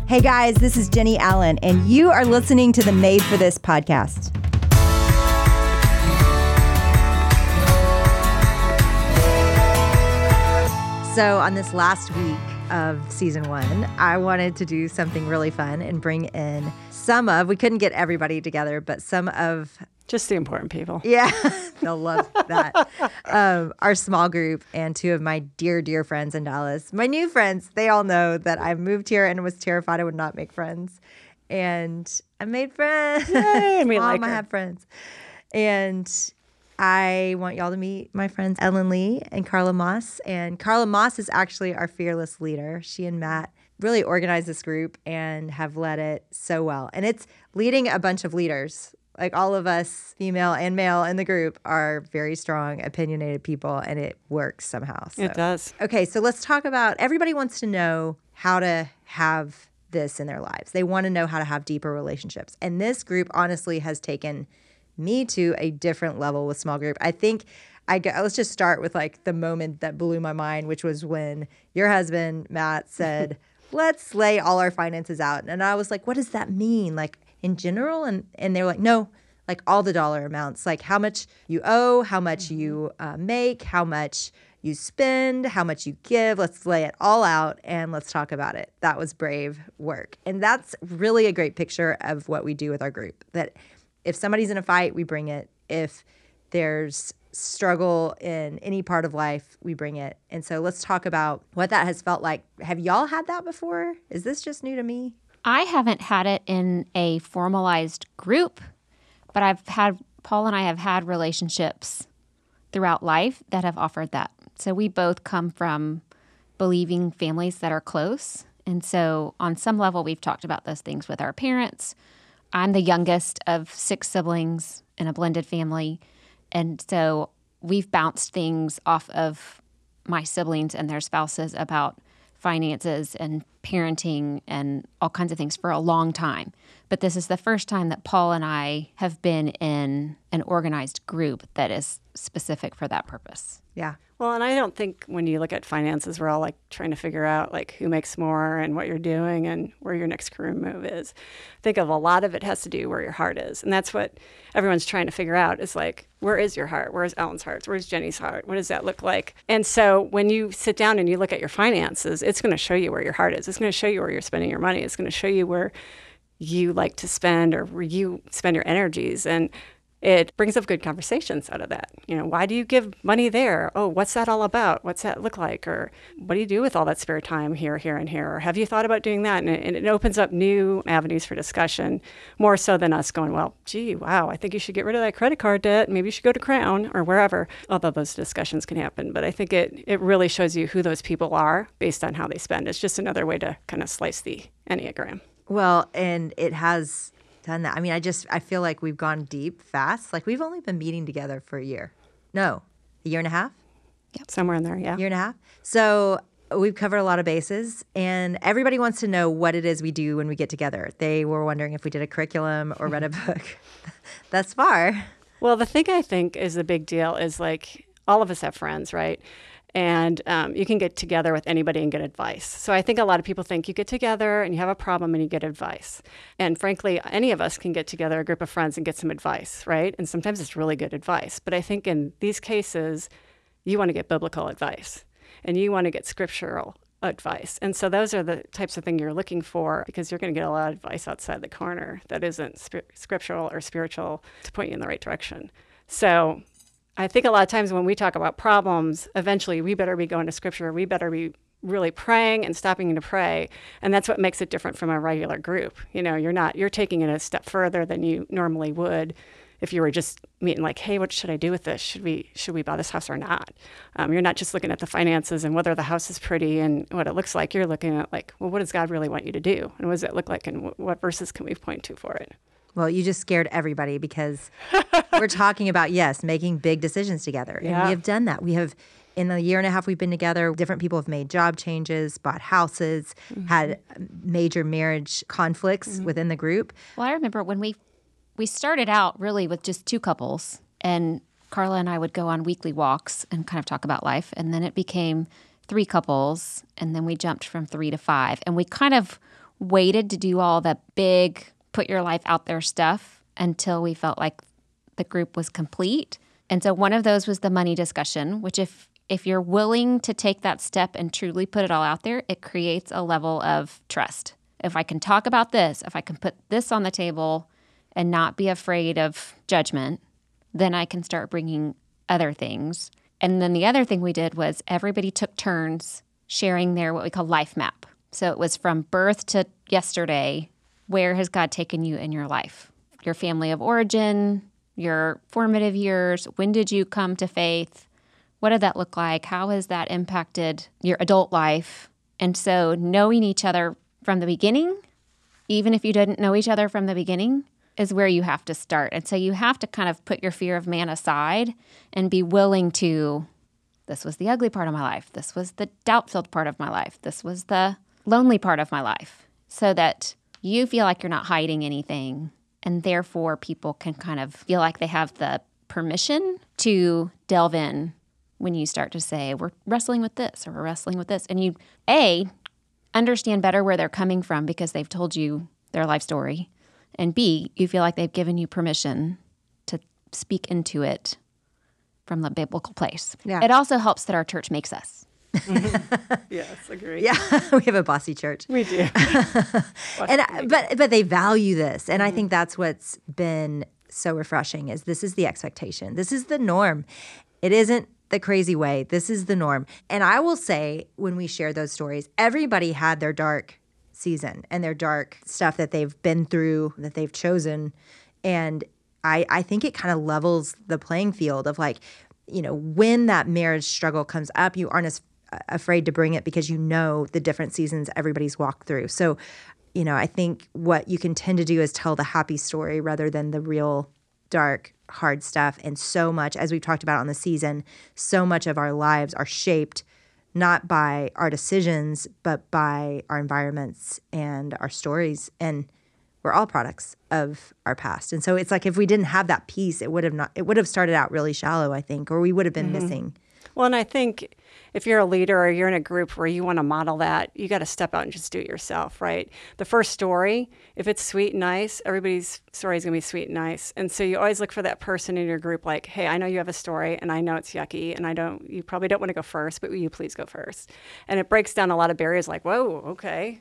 Hey guys, this is Jenny Allen, and you are listening to the Made for This podcast. So on this last week of season 1, I wanted to do something really fun and bring in we couldn't get everybody together, but some of... Just the important people. Yeah, they'll love that. Our small group and 2 of my dear, dear friends in Dallas. My new friends, they all know that I moved here and was terrified I would not make friends. And I made friends. Yay, we Mom, like her. I have friends. And I want y'all to meet my friends Ellen Lee and Carla Moss. And Carla Moss is actually our fearless leader. She and Matt really organized this group and have led it so well. And it's leading a bunch of leaders. Like all of us, female and male in the group, are very strong, opinionated people, and it works somehow. So. It does. Okay, so let's talk about, everybody wants to know how to have this in their lives. They want to know how to have deeper relationships. And this group honestly has taken me to a different level with small group. I think, let's just start with like the moment that blew my mind, which was when your husband, Matt, said, let's lay all our finances out. And I was like, what does that mean? Like, in general? And they were like, no, like all the dollar amounts, like how much you owe, how much you make, how much you spend, how much you give. Let's lay it all out and let's talk about it. That was brave work. And that's really a great picture of what we do with our group, that if somebody's in a fight, we bring it. If there's struggle in any part of life, we bring it. And so let's talk about what that has felt like. Have y'all had that before? Is this just new to me? I haven't had it in a formalized group, but Paul and I have had relationships throughout life that have offered that. So we both come from believing families that are close. And so on some level, we've talked about those things with our parents. I'm the youngest of 6 siblings in a blended family. And so we've bounced things off of my siblings and their spouses about finances and parenting and all kinds of things for a long time. But this is the first time that Paul and I have been in an organized group that is specific for that purpose. Yeah. Well, and I don't think when you look at finances, we're all like trying to figure out like who makes more and what you're doing and where your next career move is. I think of a lot of it has to do where your heart is. And that's what everyone's trying to figure out is like, where is your heart? Where's Ellen's heart? Where's Jenny's heart? What does that look like? And so when you sit down and you look at your finances, it's going to show you where your heart is. It's going to show you where you're spending your money. It's going to show you where you like to spend or where you spend your energies. And it brings up good conversations out of that. You know, why do you give money there? Oh, what's that all about? What's that look like? Or what do you do with all that spare time here, here, and here? Or have you thought about doing that? And it opens up new avenues for discussion, more so than us going, well, gee, wow, I think you should get rid of that credit card debt. Maybe you should go to Crown or wherever, although those discussions can happen. But I think it really shows you who those people are based on how they spend. It's just another way to kind of slice the Enneagram. Well, and it has done that. I mean, I feel like we've gone deep fast. Like we've only been meeting together for a year. No, a year and a half? Yep. Somewhere in there, yeah. Year and a half. So we've covered a lot of bases, and everybody wants to know what it is we do when we get together. They were wondering if we did a curriculum or read a book. Thus far. Well, the thing I think is the big deal is like all of us have friends, right? And you can get together with anybody and get advice. So I think a lot of people think you get together and you have a problem and you get advice. And frankly, any of us can get together, a group of friends, and get some advice, right? And sometimes it's really good advice. But I think in these cases, you want to get biblical advice and you want to get scriptural advice. And so those are the types of things you're looking for, because you're going to get a lot of advice outside the corner that isn't scriptural or spiritual to point you in the right direction. So I think a lot of times when we talk about problems, eventually we better be going to scripture. We better be really praying and stopping to pray. And that's what makes it different from a regular group. You know, you're taking it a step further than you normally would if you were just meeting like, hey, what should I do with this? Should we buy this house or not? You're not just looking at the finances and whether the house is pretty and what it looks like. You're looking at like, well, what does God really want you to do? And what does it look like? And what verses can we point to for it? Well, you just scared everybody because we're talking about, yes, making big decisions together. Yeah. And we have done that. We have, in the year and a half we've been together, different people have made job changes, bought houses, had major marriage conflicts within the group. Well, I remember when we started out really with just 2 couples, and Carla and I would go on weekly walks and kind of talk about life. And then it became 3 couples, and then we jumped from 3 to 5. And we kind of waited to do all the big put your life out there stuff until we felt like the group was complete. And so one of those was the money discussion, which if you're willing to take that step and truly put it all out there, it creates a level of trust. If I can talk about this, if I can put this on the table and not be afraid of judgment, then I can start bringing other things. And then the other thing we did was everybody took turns sharing their what we call life map. So it was from birth to yesterday, where has God taken you in your life? Your family of origin, your formative years, when did you come to faith? What did that look like? How has that impacted your adult life? And so knowing each other from the beginning, even if you didn't know each other from the beginning, is where you have to start. And so you have to kind of put your fear of man aside and be willing to, this was the ugly part of my life. This was the doubt-filled part of my life. This was the lonely part of my life, so that you feel like you're not hiding anything. And therefore, people can kind of feel like they have the permission to delve in when you start to say, we're wrestling with this or we're wrestling with this. And you, A, understand better where they're coming from because they've told you their life story. And B, you feel like they've given you permission to speak into it from the biblical place. Yeah. It also helps that our church makes us. Yes, agree. Yeah, we have a bossy church. We do. But they value this. And I think that's what's been so refreshing is this is the expectation. This is the norm. It isn't the crazy way. This is the norm. And I will say when we share those stories, everybody had their dark season and their dark stuff that they've been through, that they've chosen. And I think it kind of levels the playing field of like, you know, when that marriage struggle comes up, you aren't as afraid to bring it because you know the different seasons everybody's walked through. So, you know, I think what you can tend to do is tell the happy story rather than the real dark, hard stuff. And so much, as we've talked about on the season, so much of our lives are shaped not by our decisions, but by our environments and our stories. And we're all products of our past. And so it's like if we didn't have that piece, it would have started out really shallow, I think, or we would have been missing. Well, and I think if you're a leader or you're in a group where you want to model that, you got to step out and just do it yourself, right? The first story, if it's sweet and nice, everybody's story is going to be sweet and nice. And so you always look for that person in your group like, hey, I know you have a story and I know it's yucky and you probably don't want to go first, but will you please go first? And it breaks down a lot of barriers like, whoa, okay.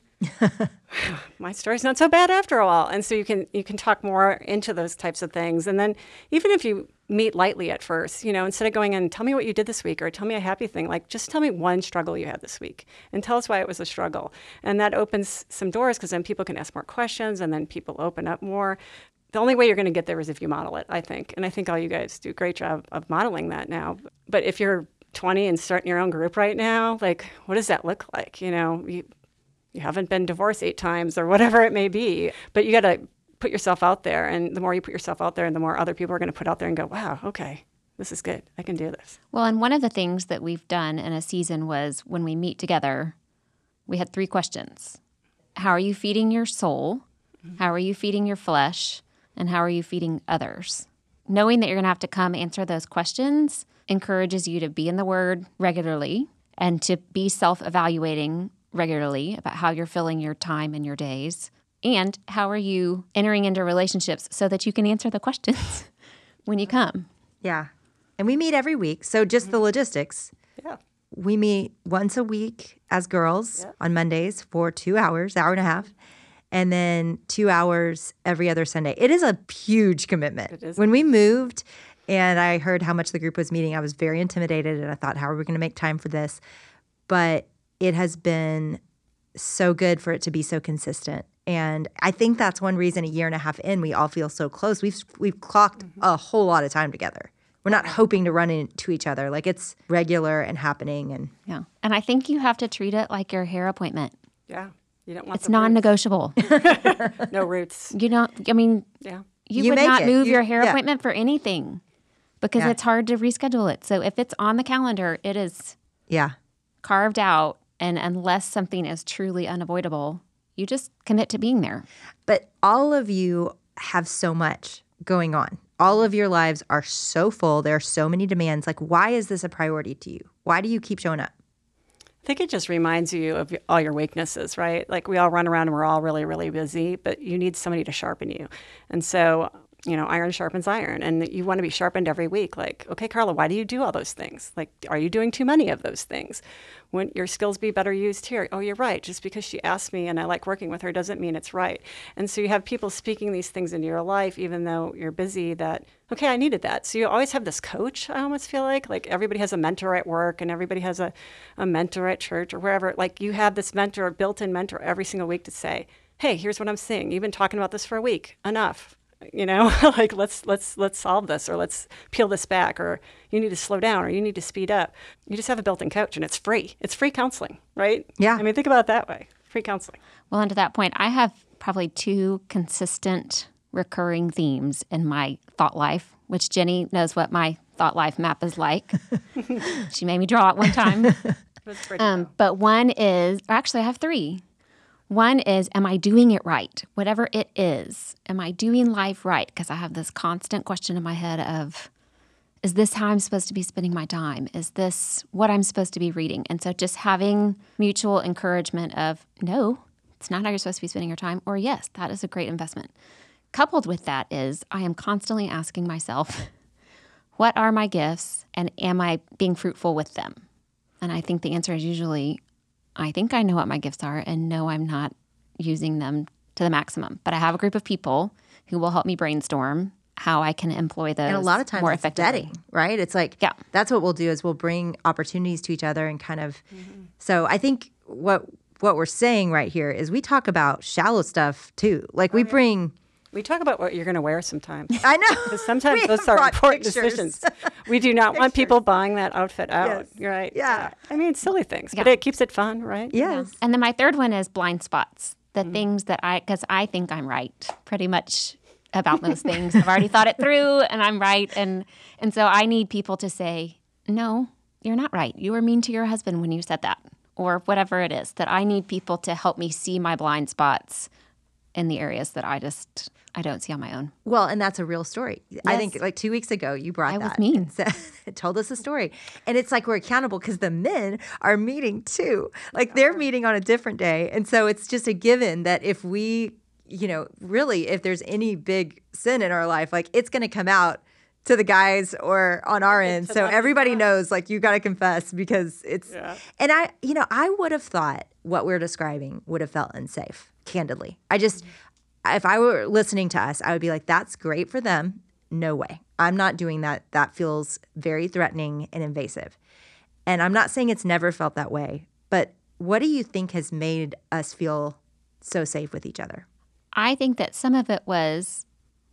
My story's not so bad after all. And so you can talk more into those types of things. And then even if you meet lightly at first, you know, instead of going in, tell me what you did this week or tell me a happy thing, like just tell me one struggle you had this week and tell us why it was a struggle. And that opens some doors because then people can ask more questions and then people open up more. The only way you're going to get there is if you model it, I think. And I think all you guys do a great job of modeling that now. But if you're 20 and starting your own group right now, like, what does that look like? You know, you haven't been divorced 8 times or whatever it may be, but you got to put yourself out there. And the more you put yourself out there, and the more other people are going to put out there and go, wow, okay, this is good. I can do this. Well, and one of the things that we've done in a season was when we meet together, we had 3 questions. How are you feeding your soul? How are you feeding your flesh? And how are you feeding others? Knowing that you're going to have to come answer those questions encourages you to be in the Word regularly and to be self-evaluating regularly about how you're filling your time and your days. And how are you entering into relationships so that you can answer the questions when you come? Yeah. And we meet every week. So just the logistics. Yeah. We meet once a week as girls on Mondays for 2 hours, hour and a half, and then 2 hours every other Sunday. It is a huge commitment. It is. When we moved and I heard how much the group was meeting, I was very intimidated and I thought, how are we going to make time for this? But it has been so good for it to be so consistent. And I think that's one reason a year and a half in, we all feel so close. We've clocked a whole lot of time together. We're not hoping to run into each other. Like it's regular and happening. And Yeah. And I think you have to treat it like your hair appointment. Yeah. You don't want It's non-negotiable. No roots. You don't, I mean, Yeah. you You would make not it. move You- your hair yeah. appointment for anything because Yeah. it's hard to reschedule it. So if it's on the calendar, it is yeah. carved out. And unless something is truly unavoidable, you just commit to being there. But all of you have so much going on. All of your lives are so full. There are so many demands. Like, why is this a priority to you? Why do you keep showing up? I think it just reminds you of all your weaknesses, right? Like we all run around and we're all really, really busy, but you need somebody to sharpen you. And so, iron sharpens iron, and you want to be sharpened every week. Like, okay, Carla, why do you do all those things? Like, are you doing too many of those things? Wouldn't your skills be better used here? Oh, you're right. Just because she asked me and I like working with her doesn't mean it's right. And so you have people speaking these things into your life, even though you're busy, that, okay, I needed that. So you always have this coach, I almost feel like everybody has a mentor at work and everybody has a mentor at church or wherever. Like you have this mentor, built-in mentor every single week to say, hey, here's what I'm seeing. You've been talking about this for a week. Enough. Like let's solve this, or let's peel this back, or you need to slow down, or you need to speed up. You just have a built-in coach, and it's free. It's free counseling, right? Yeah. I mean, think about it that way. Free counseling. Well, and to that point, I have probably 2 consistent recurring themes in my thought life, which Jenny knows what my thought life map is like. She made me draw it one time. But one is, actually I have 3. One is, am I doing it right? Whatever it is, am I doing life right? Because I have this constant question in my head of, is this how I'm supposed to be spending my time? Is this what I'm supposed to be reading? And so just having mutual encouragement of, no, it's not how you're supposed to be spending your time, or yes, that is a great investment. Coupled with that is, I am constantly asking myself, what are my gifts and am I being fruitful with them? And I think the answer is usually, I think I know what my gifts are, and no, I'm not using them to the maximum. But I have a group of people who will help me brainstorm how I can employ those And a lot of times more it's effectively. vetting, right? It's like, Yeah. that's what we'll do is we'll bring opportunities to each other and kind of, so I think what we're saying right here is we talk about shallow stuff too. Like we bring, We talk about what you're going to wear sometimes. I know. Because sometimes We those are brought important pictures. decisions. We do not want people buying that outfit out. Yes. You're right. Yeah. I mean, silly things, but Yeah. it keeps it fun, right? Yes. And then my third one is blind spots, the things that because I think I'm right pretty much about most things. I've already thought it through and I'm right. And so I need people to say, no, you're not right. You were mean to your husband when you said that, or whatever it is, that I need people to help me see my blind spots in the areas that I don't see on my own. Well, and that's a real story. I Yes. think like 2 weeks ago, you brought I that. was mean. and said- told us a story. And it's like we're accountable because the men are meeting too. Like they're meeting on a different day. And so it's just a given that if we, really, if there's any big sin in our life, like it's going to come out to the guys or on our end. So everybody knows like you got to confess because it's, and I would have thought what we're describing would have felt unsafe, candidly. If I were listening to us, I would be like, that's great for them. No way. I'm not doing that. That feels very threatening and invasive. And I'm not saying it's never felt that way, but what do you think has made us feel so safe with each other? I think that some of it wasn't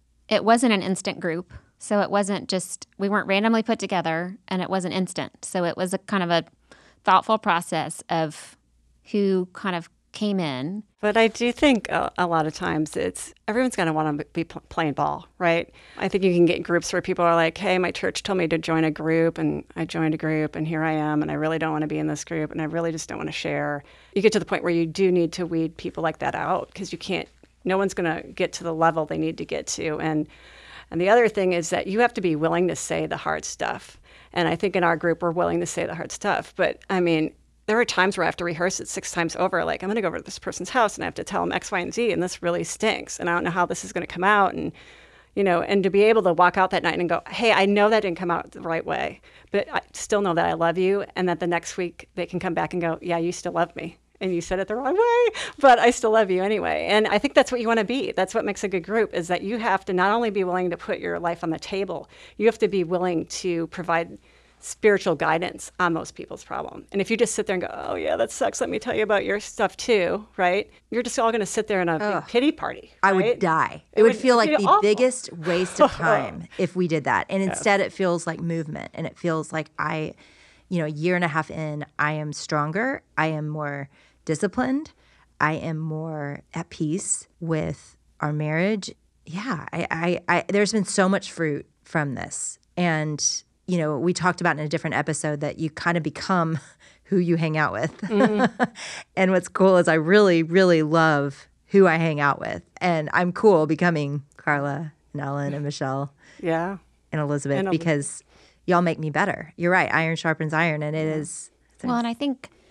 an instant group. So it wasn't just, we weren't randomly put together and it wasn't instant. So it was a kind of a thoughtful process of who kind of came in. But I do think a lot of times everyone's going to want to be playing ball, right? I think you can get groups where people are like, hey, my church told me to join a group and I joined a group and here I am and I really don't want to be in this group and I really just don't want to share. You get to the point where you do need to weed people like that out because no one's going to get to the level they need to get to. And the other thing is that you have to be willing to say the hard stuff. And I think in our group, we're willing to say the hard stuff. But I mean, there are times where I have to rehearse it 6 times over. Like, I'm going to go over to this person's house and I have to tell them X, Y, and Z, and this really stinks. And I don't know how this is going to come out. And, and to be able to walk out that night and go, hey, I know that didn't come out the right way, but I still know that I love you. And that the next week they can come back and go, yeah, you still love me. And you said it the wrong way, but I still love you anyway. And I think that's what you want to be. That's what makes a good group, is that you have to not only be willing to put your life on the table, you have to be willing to provide spiritual guidance on most people's problem. And if you just sit there and go, oh yeah, that sucks, let me tell you about your stuff too, right? You're just all going to sit there in a big pity party. I right? would die. It would feel like it'd be the awful. biggest waste of time if we did that. And instead it feels like movement. And it feels like a year and a half in, I am stronger. I am more disciplined. I am more at peace with our marriage. Yeah, I there's been so much fruit from this. And we talked about in a different episode that you kind of become who you hang out with. Mm-hmm. And what's cool is I really, really love who I hang out with. And I'm cool becoming Carla and Ellen and Michelle Yeah. and Elizabeth because y'all make me better. You're right. Iron sharpens iron. And it is. Well, and I think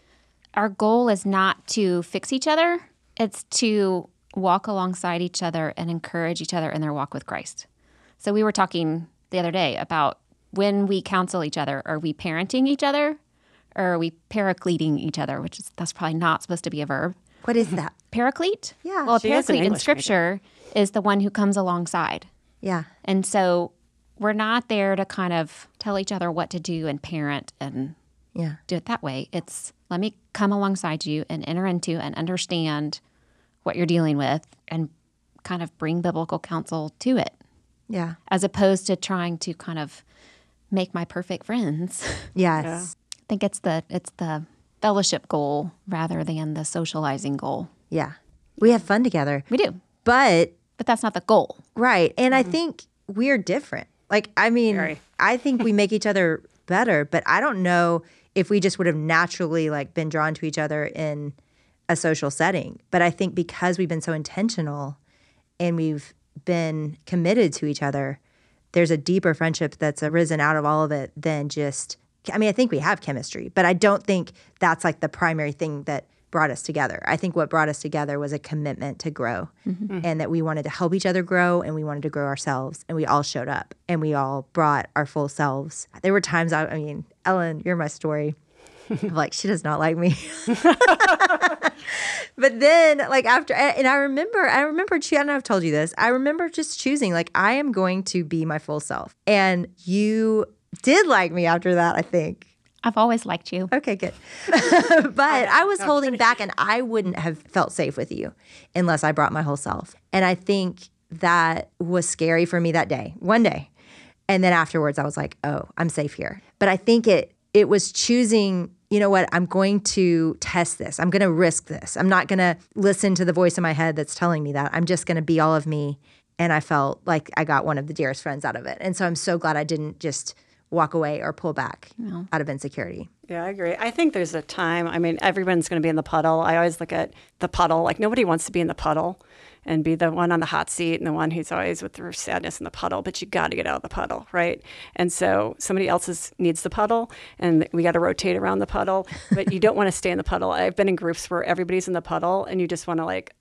our goal is not to fix each other. It's to walk alongside each other and encourage each other in their walk with Christ. So we were talking the other day about when we counsel each other, are we parenting each other or are we paracleting each other, that's probably not supposed to be a verb. What is that? Paraclete? Yeah. Well, a She is an paraclete in English Scripture is the one who comes alongside. Yeah. And so we're not there to kind of tell each other what to do and parent and Yeah. do it that way. It's let me come alongside you and enter into and understand what you're dealing with and kind of bring biblical counsel to it, Yeah. as opposed to trying to kind of make my perfect friends. Yes. I think it's the fellowship goal rather than the socializing goal. Yeah. We have fun together. We do, But but that's not the goal. right. And I think we're different. Like, I mean, Very. I think we make each other better, but I don't know if we just would have naturally like been drawn to each other in a social setting. But I think because we've been so intentional and we've been committed to each other, there's a deeper friendship that's arisen out of all of it than just, I mean, I think we have chemistry, but I don't think that's like the primary thing that brought us together. I think what brought us together was a commitment to grow and that we wanted to help each other grow and we wanted to grow ourselves, and we all showed up and we all brought our full selves. There were times, I mean, Ellen, you're my story. I'm like, she does not like me. But then like after, and I remember, I don't know if I've told you this. I remember just choosing like, I am going to be my full self. And you did like me after that, I think. I've always liked you. Okay, good. But I was holding back and I wouldn't have felt safe with you unless I brought my whole self. And I think that was scary for me that day, one day. And then afterwards I was like, oh, I'm safe here. But I think it was choosing, you know what, I'm going to test this. I'm going to risk this. I'm not going to listen to the voice in my head that's telling me that. I'm just going to be all of me. And I felt like I got one of the dearest friends out of it. And so I'm so glad I didn't just walk away or pull back out of insecurity. Yeah, I agree. I think there's a time, I mean, everyone's going to be in the puddle. I always look at the puddle, like nobody wants to be in the puddle and be the one on the hot seat and the one who's always with their sadness in the puddle, but you got to get out of the puddle, right? And so somebody else needs the puddle and we got to rotate around the puddle, but you don't want to stay in the puddle. I've been in groups where everybody's in the puddle and you just want to like,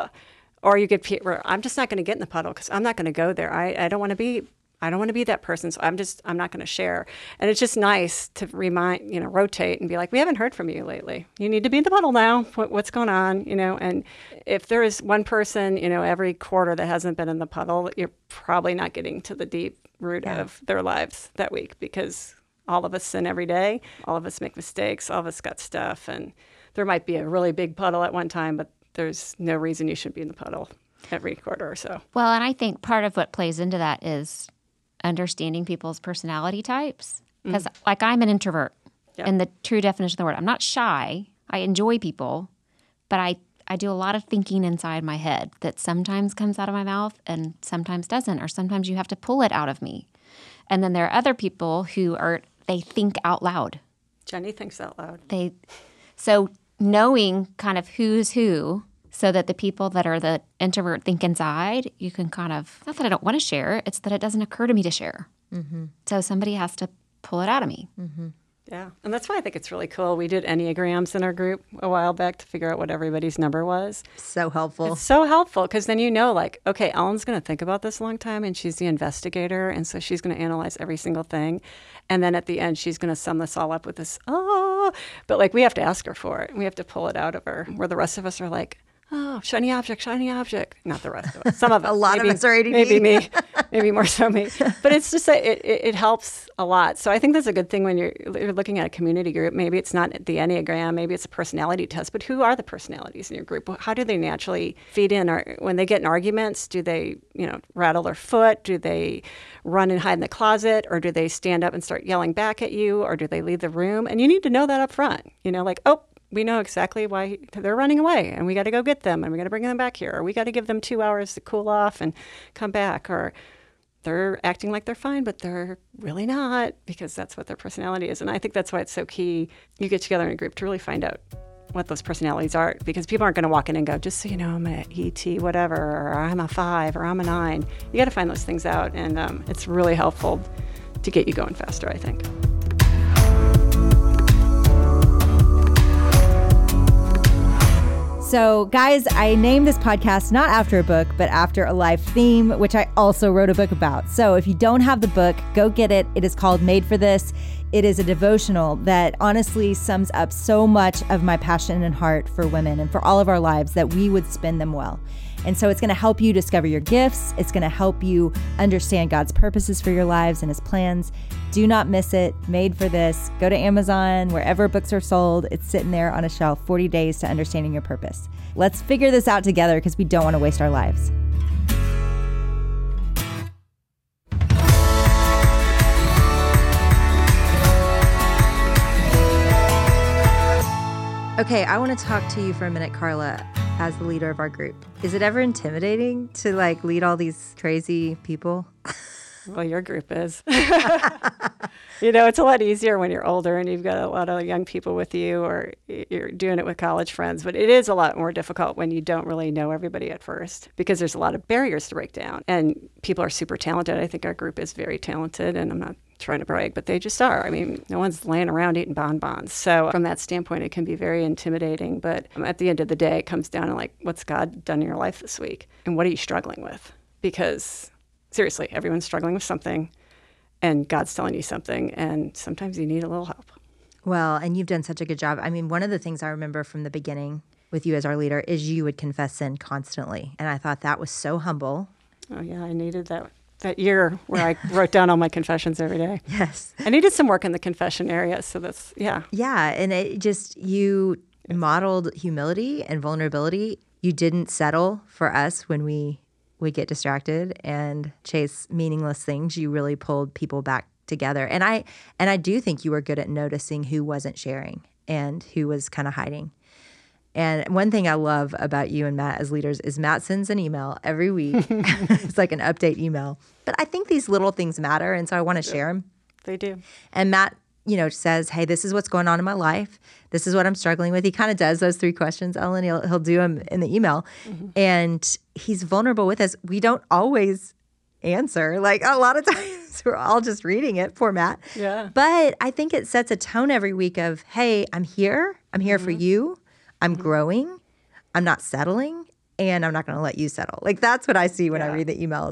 or you get, I'm just not going to get in the puddle because I'm not going to go there. I don't want to be that person, so I'm not going to share. And it's just nice to rotate and be like, we haven't heard from you lately. You need to be in the puddle now. What's going on? And if there is one person, every quarter that hasn't been in the puddle, you're probably not getting to the deep root of their lives that week, because all of us sin every day. All of us make mistakes. All of us got stuff. And there might be a really big puddle at one time, but there's no reason you shouldn't be in the puddle every quarter or so. Well, and I think part of what plays into that is understanding people's personality types. Because like I'm an introvert in the true definition of the word. I'm not shy. I enjoy people, but I do a lot of thinking inside my head that sometimes comes out of my mouth and sometimes doesn't, or sometimes you have to pull it out of me. And then there are other people who they think out loud. Jenny thinks out loud. So knowing kind of who's who, so that the people that are the introvert think inside, you can kind of, not that I don't want to share, it's that it doesn't occur to me to share. Mm-hmm. So somebody has to pull it out of me. Mm-hmm. Yeah. And that's why I think it's really cool. We did Enneagrams in our group a while back to figure out what everybody's number was. So helpful. It's so helpful because then like, okay, Ellen's going to think about this a long time and she's the investigator. And so she's going to analyze every single thing. And then at the end, she's going to sum this all up with this, but like we have to ask her for it. We have to pull it out of her, where the rest of us are like, oh, shiny object. Not the rest of us. Some of us. A lot of us are ADD. Maybe me. Maybe more so me. But it's just it helps a lot. So I think that's a good thing when you're looking at a community group. Maybe it's not the Enneagram. Maybe it's a personality test. But who are the personalities in your group? How do they naturally feed in? Or when they get in arguments, do they rattle their foot? Do they run and hide in the closet? Or do they stand up and start yelling back at you? Or do they leave the room? And you need to know that up front. Like, we know exactly why they're running away and we got to go get them and we got to bring them back here, or we got to give them 2 hours to cool off and come back, or they're acting like they're fine, but they're really not, because that's what their personality is. And I think that's why it's so key. You get together in a group to really find out what those personalities are, because people aren't going to walk in and go, just so you know, I'm an ET, whatever, or I'm a 5, or I'm a 9. You got to find those things out. And it's really helpful to get you going faster, I think. So, guys, I named this podcast not after a book, but after a life theme, which I also wrote a book about. So if you don't have the book, go get it. It is called Made for This. It is a devotional that honestly sums up so much of my passion and heart for women and for all of our lives, that we would spend them well. And so it's going to help you discover your gifts. It's going to help you understand God's purposes for your lives and his plans. Do not miss it. Made for This. Go to Amazon, wherever books are sold. It's sitting there on a shelf. 40 Days to Understanding Your Purpose. Let's figure this out together, because we don't want to waste our lives. Okay, I want to talk to you for a minute, Carla, as the leader of our group. Is it ever intimidating to lead all these crazy people? Well, your group is. It's a lot easier when you're older and you've got a lot of young people with you, or you're doing it with college friends. But it is a lot more difficult when you don't really know everybody at first, because there's a lot of barriers to break down. And people are super talented. I think our group is very talented, and I'm not trying to brag, but they just are. I mean, no one's laying around eating bonbons. So from that standpoint, it can be very intimidating. But at the end of the day, it comes down to what's God done in your life this week? And what are you struggling with? Because seriously, everyone's struggling with something, and God's telling you something, and sometimes you need a little help. Well, and you've done such a good job. I mean, one of the things I remember from the beginning with you as our leader is you would confess sin constantly. And I thought that was so humble. Oh, yeah, I needed that year where I wrote down all my confessions every day. Yes. I needed some work in the confession area, so that's, yeah. Yeah, and it just, you modeled humility and vulnerability. You didn't settle for us when we get distracted and chase meaningless things. You really pulled people back together. And I do think you were good at noticing who wasn't sharing and who was kind of hiding. And one thing I love about you and Matt as leaders is Matt sends an email every week. It's like an update email. But I think these little things matter, and so I want to share them. They do. And Matt, says, hey, this is what's going on in my life. This is what I'm struggling with. He kind of does those 3 questions, Ellen. He'll do them in the email. Mm-hmm. And he's vulnerable with us. We don't always answer. A lot of times we're all just reading it, poor Matt. Yeah. But I think it sets a tone every week of, hey, I'm here. I'm here for you. I'm growing. I'm not settling. And I'm not going to let you settle. That's what I see when I read the email.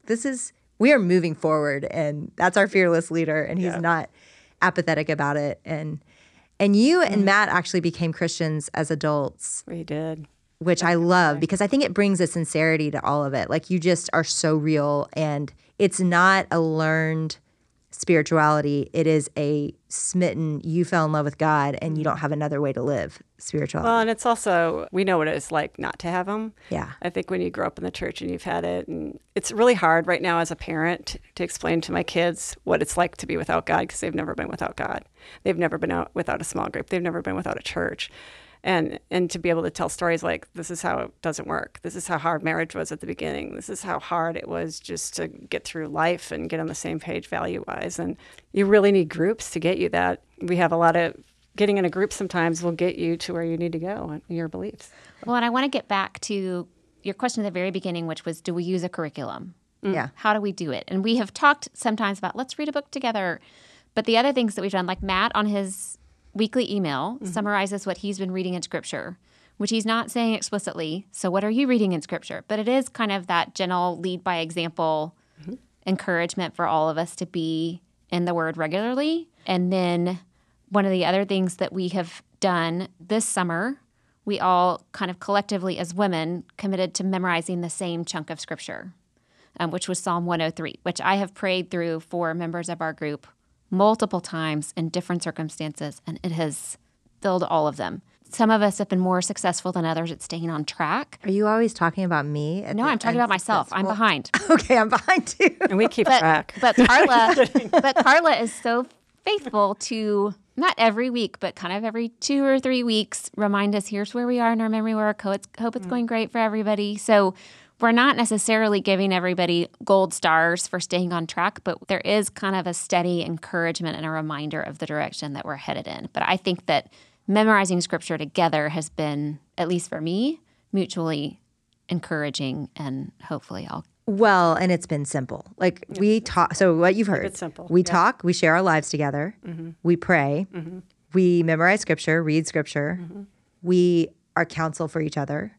Is we are moving forward. And that's our fearless leader. And he's not apathetic about it. And you and Matt actually became Christians as adults. We did. Which I love, because I think it brings a sincerity to all of it. You just are so real, and it's not a learned spirituality. It is a smitten, you fell in love with God and you don't have another way to live spirituality. Well, and it's also, we know what it's like not to have them. Yeah. I think when you grow up in the church and you've had it, and it's really hard right now as a parent to explain to my kids what it's like to be without God, because they've never been without God. They've never been without a small group. They've never been without a church. And to be able to tell stories like, this is how it doesn't work. This is how hard marriage was at the beginning. This is how hard it was just to get through life and get on the same page value-wise. And you really need groups to get you that. We have a lot of, getting in a group sometimes will get you to where you need to go in your beliefs. Well, and I want to get back to your question at the very beginning, which was, do we use a curriculum? Yeah. How do we do it? And we have talked sometimes about, let's read a book together. But the other things that we've done, like Matt on his weekly email summarizes what he's been reading in Scripture, which he's not saying explicitly. So what are you reading in Scripture? But it is kind of that gentle lead by example encouragement for all of us to be in the Word regularly. And then one of the other things that we have done this summer, we all kind of collectively as women committed to memorizing the same chunk of Scripture, which was Psalm 103, which I have prayed through for members of our group multiple times in different circumstances, and it has filled all of them. Some of us have been more successful than others at staying on track. Are you always talking about me? No, I'm talking about myself. I'm behind. Okay, I'm behind too. And we keep track. But Carla is so faithful to, not every week, but kind of every 2 or 3 weeks, remind us, here's where we are in our memory work. Hope it's going great for everybody. So we're not necessarily giving everybody gold stars for staying on track, but there is kind of a steady encouragement and a reminder of the direction that we're headed in. But I think that memorizing Scripture together has been, at least for me, mutually encouraging, and hopefully Well, and it's been simple. We talk, so what you've heard. It's simple. We talk, we share our lives together, we pray, we memorize Scripture, read Scripture, we our counsel for each other.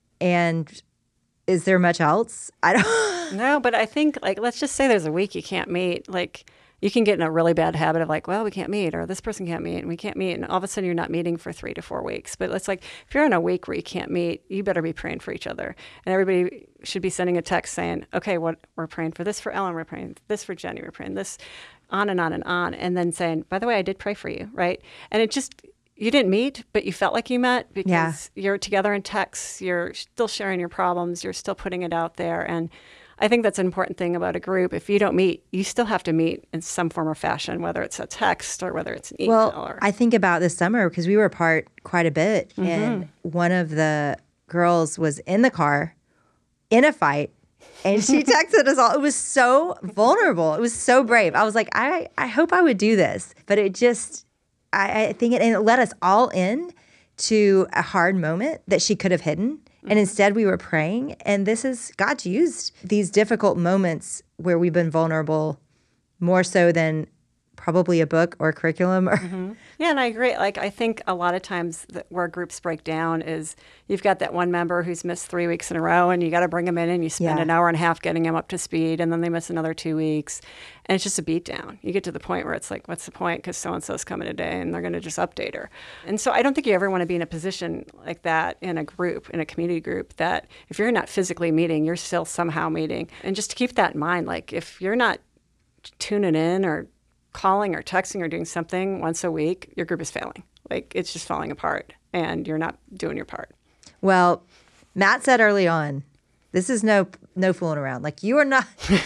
And is there much else? I don't. No, but I think, like, let's just say there's a week you can't meet. Like, you can get in a really bad habit of like, well, we can't meet, or this person can't meet, and we can't meet. And all of a sudden you're not meeting for 3 to 4 weeks. But it's like, if you're in a week where you can't meet, you better be praying for each other. And everybody should be sending a text saying, okay, what we're praying for this for Ellen, we're praying this for Jenny, we're praying this, on and on and on. And then saying, by the way, I did pray for you, right? And it just, you didn't meet, but you felt like you met because you're together in texts, you're still sharing your problems, you're still putting it out there. And I think that's an important thing about a group. If you don't meet, you still have to meet in some form or fashion, whether it's a text or whether it's an email. Well, I think about this summer because we were apart quite a bit. Mm-hmm. And one of the girls was in the car in a fight. And she texted us all. It was so vulnerable. It was so brave. I was like, I hope I would do this. But it just, I think it let us all in to a hard moment that she could have hidden. And instead we were praying. And God's used these difficult moments where we've been vulnerable more so than probably a book or a curriculum. Or Yeah, and I agree. Like, I think a lot of times where groups break down is you've got that one member who's missed 3 weeks in a row, and you got to bring them in, and you spend an hour and a half getting them up to speed, and then they miss another 2 weeks, and it's just a beatdown. You get to the point where it's like, what's the point? Because so-and-so's coming today, and they're going to just update her. And so I don't think you ever want to be in a position like that in a group, in a community group, that if you're not physically meeting, you're still somehow meeting. And just to keep that in mind, like, if you're not tuning in or calling or texting or doing something once a week, your group is failing. Like, it's just falling apart and you're not doing your part. Well, Matt said early on, this is no fooling around. Like, you are not,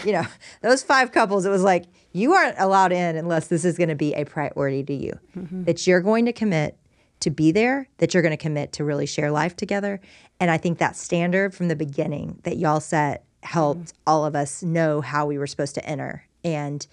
those 5 couples, it was like, you aren't allowed in unless this is going to be a priority to you. Mm-hmm. That you're going to commit to be there, that you're going to commit to really share life together. And I think that standard from the beginning that y'all set helped all of us know how we were supposed to enter. And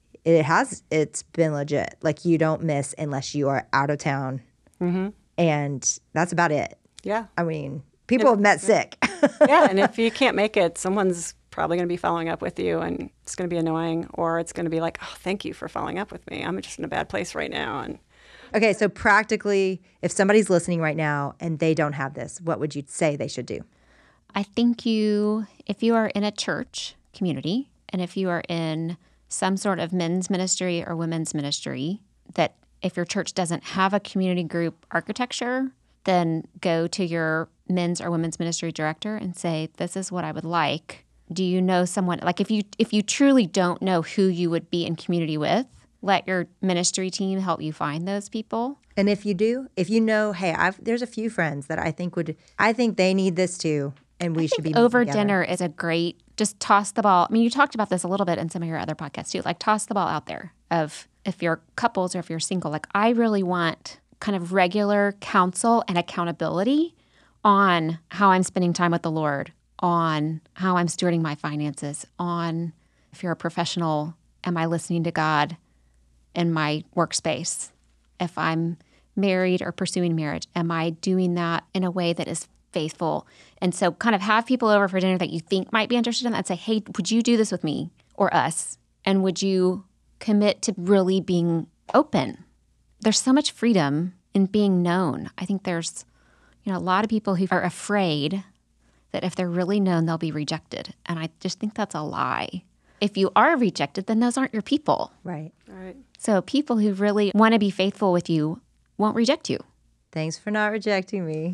it's been legit. Like, you don't miss unless you are out of town. Mm-hmm. And that's about it. Yeah. I mean, people have met sick. Yeah. And if you can't make it, someone's probably going to be following up with you, and it's going to be annoying, or it's going to be like, oh, thank you for following up with me. I'm just in a bad place right now. And okay. So practically, if somebody's listening right now and they don't have this, what would you say they should do? I think if you are in a church community, and if you are in some sort of men's ministry or women's ministry, that if your church doesn't have a community group architecture, then go to your men's or women's ministry director and say, this is what I would like. Do you know someone? Like, if you truly don't know who you would be in community with, let your ministry team help you find those people. And if you do, if you know, hey, there's a few friends that I think they need this too, and we should be over together. Dinner is a great, just toss the ball. I mean, you talked about this a little bit in some of your other podcasts too. Like, toss the ball out there of, if you're couples or if you're single, like, I really want kind of regular counsel and accountability on how I'm spending time with the Lord, on how I'm stewarding my finances, on, if you're a professional, am I listening to God in my workspace? If I'm married or pursuing marriage, am I doing that in a way that is faithful? And so kind of have people over for dinner that you think might be interested in that, and say, hey, would you do this with me or us? And would you commit to really being open? There's so much freedom in being known. I think there's, a lot of people who are afraid that if they're really known, they'll be rejected. And I just think that's a lie. If you are rejected, then those aren't your people. Right. So people who really want to be faithful with you won't reject you. Thanks for not rejecting me.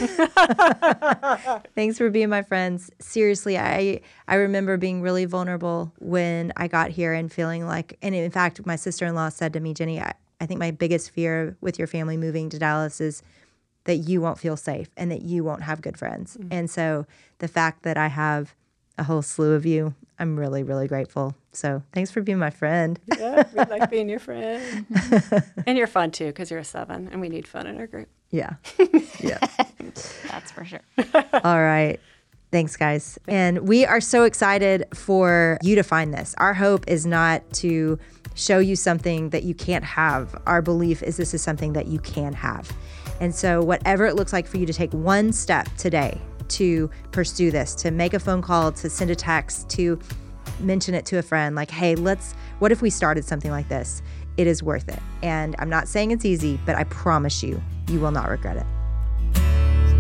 Thanks for being my friends. Seriously, I remember being really vulnerable when I got here and feeling like, and in fact, my sister-in-law said to me, Jenny, I think my biggest fear with your family moving to Dallas is that you won't feel safe and that you won't have good friends. Mm-hmm. And so the fact that I have a whole slew of you, I'm really, really grateful. So thanks for being my friend. Yeah, we like being your friend. And you're fun too, because you're a 7 and we need fun in our group. Yeah. Yeah. That's for sure. All right. Thanks, guys. And we are so excited for you to find this. Our hope is not to show you something that you can't have. Our belief is this is something that you can have. And so whatever it looks like for you to take one step today to pursue this, to make a phone call, to send a text, to mention it to a friend, like, hey, what if we started something like this? It is worth it. And I'm not saying it's easy, but I promise you, you will not regret it.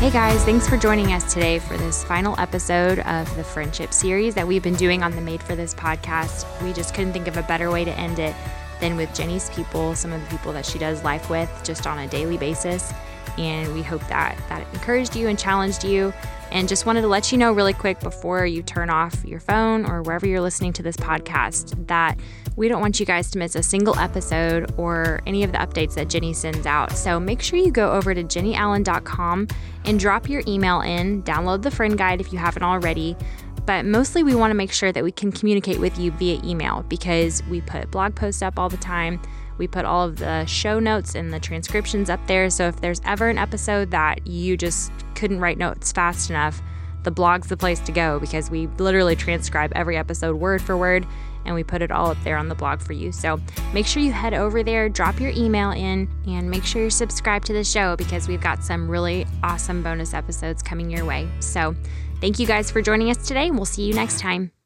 Hey guys, thanks for joining us today for this final episode of the friendship series that we've been doing on the Made for This podcast. We just couldn't think of a better way to end it than with Jenny's people, some of the people that she does life with just on a daily basis. And we hope that encouraged you and challenged you. And just wanted to let you know really quick before you turn off your phone or wherever you're listening to this podcast that we don't want you guys to miss a single episode or any of the updates that Jenny sends out. So make sure you go over to jennyallen.com and drop your email in, download the friend guide if you haven't already. But mostly we want to make sure that we can communicate with you via email because we put blog posts up all the time. We put all of the show notes and the transcriptions up there. So if there's ever an episode that you just couldn't write notes fast enough, the blog's the place to go because we literally transcribe every episode word for word and we put it all up there on the blog for you. So make sure you head over there, drop your email in, and make sure you're subscribed to the show because we've got some really awesome bonus episodes coming your way. So thank you guys for joining us today, and we'll see you next time.